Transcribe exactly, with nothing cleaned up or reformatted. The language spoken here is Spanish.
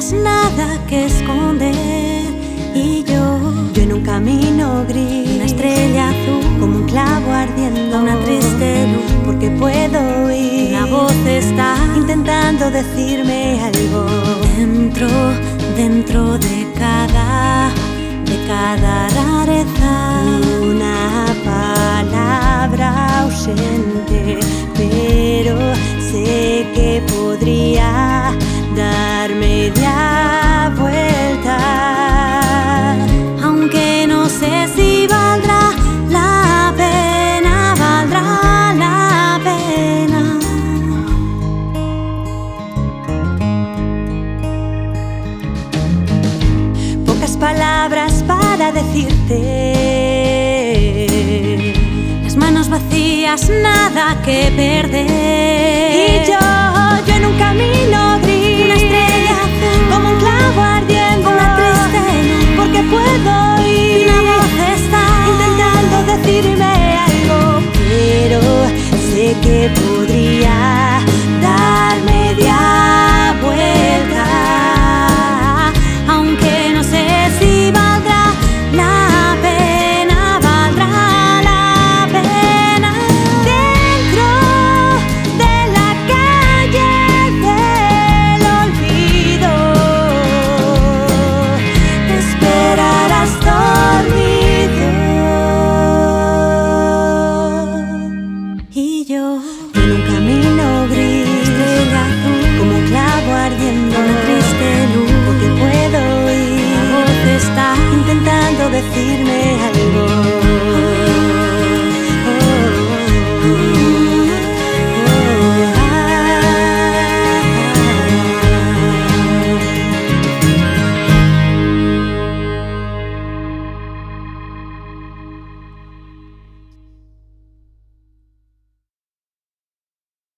tienes nada que esconder. Y yo, yo en un camino gris, una estrella azul, como un clavo ardiendo, una triste luz, porque puedo oír una voz está intentando decirme algo. Dentro, dentro de cada, de cada rareza, una palabra ausente, pero sé que podría dar media vuelta, aunque no sé si valdrá la pena, valdrá la pena. Pocas palabras para decirte, las manos vacías, nada que perder.